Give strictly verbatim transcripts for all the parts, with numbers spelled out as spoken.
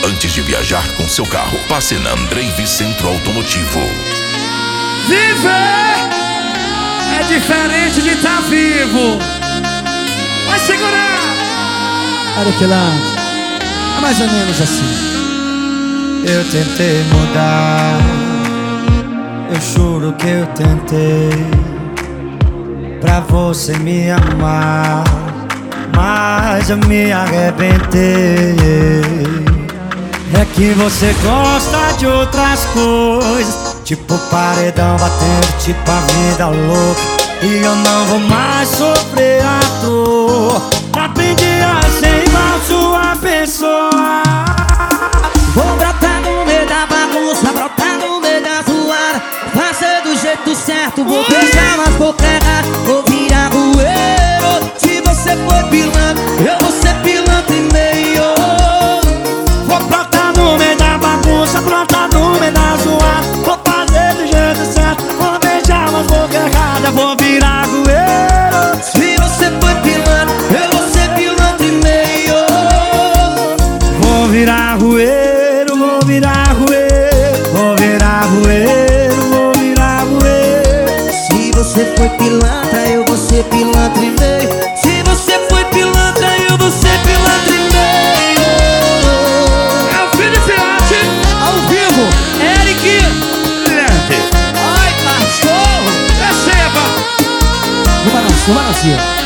Antes de viajar com seu carro, passe na Andreive Centro Automotivo. Viver é diferente de estar vivo. Vai segurar. Arequilante, é mais ou menos assim. Eu tentei mudar, eu juro que eu tentei, pra você me amar, mas eu me arrebentei. É que você gosta de outras coisas, tipo paredão batendo, tipo a vida louca, e eu não vou mais sofrer a dor. Aprendi a ser igual sua pessoa. Vou brotar no meio da bagunça, brotar no meio da zoada, fazer do jeito certo, vou beijar mas vou erradas, vou virar rueiro. Se você for pilantra, eu vou ser pilantra e meio. Vou brotar no meio da bagunça, brotar no meio da zoada, vou fazer do jeito certo, vou beijar mas vou errada, vou virar rueiro. Se você for pilantra, eu vou ser pilantra e meio. Vou virar rueiro, vou virar rueiro, vou virar rueiro, vou virar rueiro. Se você foi pilantra, eu vou ser pilantra e meio. Se você foi pilantra, eu vou ser pilantra e meio. É o Felipe Arte, Ao vivo, Eric. Ai, cachorro. receba. No balanço, no balanço.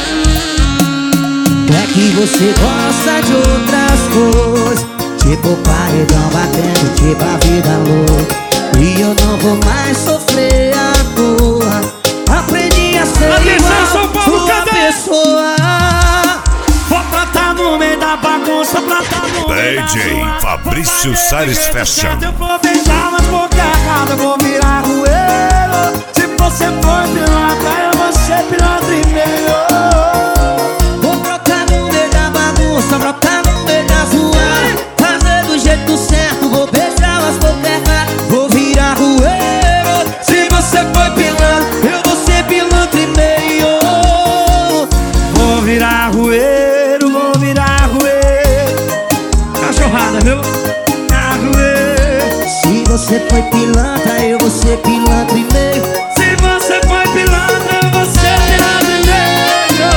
É que você gosta de outras coisas, tipo paredão batendo, tipo a vida louca, e eu não vou mais sofrer a dor. Aprendi a ser Atenção, São igual Paulo, sua cadê? pessoa. Vou brotar no meio da bagunça, brotar no meio da D J zoada, Fabrício vou fazer Salles do jeito Fashion. certo, eu vou beijar mas vou errada, vou virar rueiro. Se você for pilantra, eu vou ser pilantra e meio. Vou brotar no meio da bagunça, brotar no meio da zoada, fazer do jeito certo, vou beijar mas vou errada, vou virar rueiro. Se você foi pilantra, eu vou ser pilantra e meio. Vou virar rueiro, vou virar rueiro, Cachorrada, viu? virar rueiro. Se você foi pilantra, eu vou ser pilantra e meio. Se você foi pilantra, eu vou ser pilantra e meio.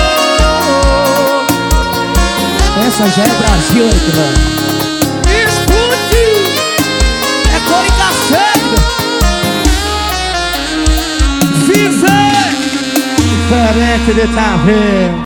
Essa já é Brasil, Eric. Explodiu. É cor e cacete. Viver Diferente de tá vendo.